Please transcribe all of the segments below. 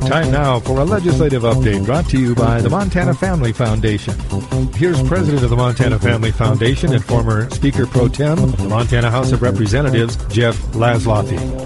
Time now for a legislative update brought to you by the Montana Family Foundation. Here's President of the Montana Family Foundation and former Speaker Pro Tem of the Montana House of Representatives, Jeff Laszloffy.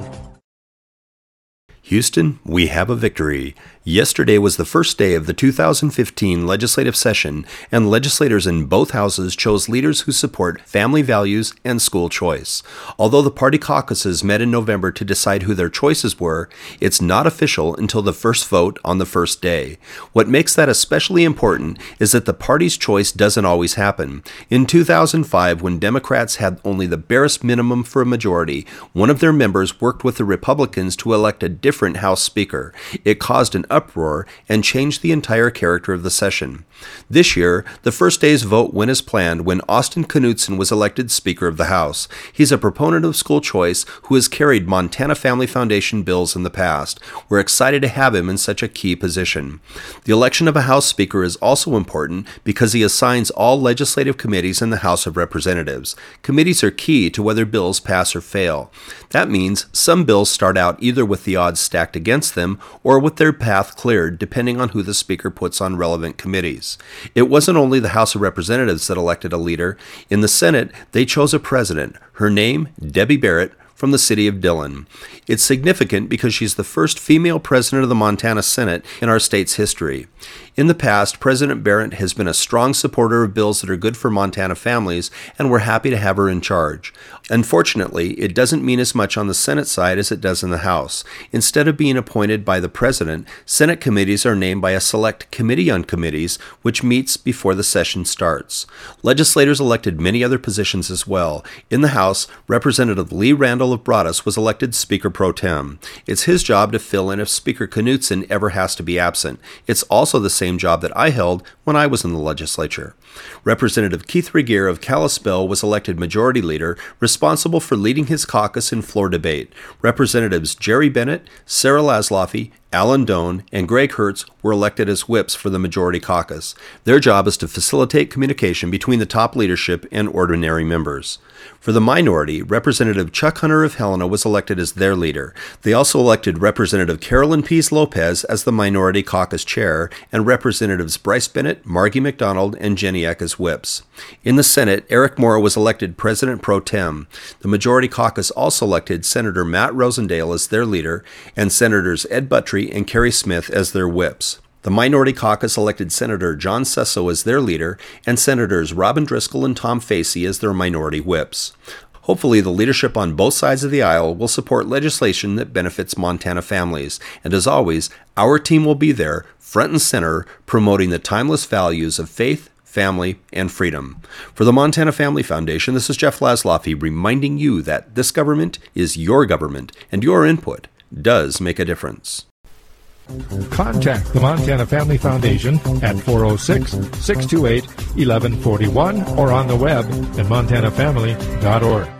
Houston, we have a victory. Yesterday was the first day of the 2015 legislative session, and legislators in both houses chose leaders who support family values and school choice. Although the party caucuses met in November to decide who their choices were, it's not official until the first vote on the first day. What makes that especially important is that the party's choice doesn't always happen. In 2005, when Democrats had only the barest minimum for a majority, one of their members worked with the Republicans to elect a different House Speaker. It caused an uproar and changed the entire character of the session. This year, the first day's vote went as planned when Austin Knudsen was elected Speaker of the House. He's a proponent of school choice who has carried Montana Family Foundation bills in the past. We're excited to have him in such a key position. The election of a House Speaker is also important because he assigns all legislative committees in the House of Representatives. Committees are key to whether bills pass or fail. That means some bills start out either with the odds stacked against them or with their path cleared, depending on who the Speaker puts on relevant committees. It wasn't only the House of Representatives that elected a leader. In the Senate, they chose a president. Her name, Debbie Barrett, from the city of Dillon. It's significant because she's the first female president of the Montana Senate in our state's history. In the past, President Barrett has been a strong supporter of bills that are good for Montana families, and we're happy to have her in charge. Unfortunately, it doesn't mean as much on the Senate side as it does in the House. Instead of being appointed by the President, Senate committees are named by a select committee on committees, which meets before the session starts. Legislators elected many other positions as well. In the House, Representative Lee Randall of Broadus was elected Speaker Pro Tem. It's his job to fill in if Speaker Knudsen ever has to be absent. It's also the same job that I held when I was in the legislature. Representative Keith Regier of Kalispell was elected Majority Leader, responsible for leading his caucus in floor debate. Representatives Jerry Bennett, Sarah Laszloffy, Alan Doan, and Greg Hertz were elected as whips for the Majority Caucus. Their job is to facilitate communication between the top leadership and ordinary members. For the minority, Representative Chuck Hunter of Helena was elected as their leader. They also elected Representative Carolyn Pease Lopez as the Minority Caucus Chair, and Representatives Bryce Bennett, Margie McDonald, and Jenny Eck as whips. In the Senate, Eric Moore was elected President Pro Tem. The Majority Caucus also elected Senator Matt Rosendale as their leader, and Senators Ed Buttrey and Kerry Smith as their whips. The Minority Caucus elected Senator John Sesso as their leader, and Senators Robin Driscoll and Tom Facey as their minority whips. Hopefully, the leadership on both sides of the aisle will support legislation that benefits Montana families. And as always, our team will be there, front and center, promoting the timeless values of faith, family, and freedom. For the Montana Family Foundation, this is Jeff Laszloffy reminding you that this government is your government, and your input does make a difference. Contact the Montana Family Foundation at 406-628-1141 or on the web at montanafamily.org.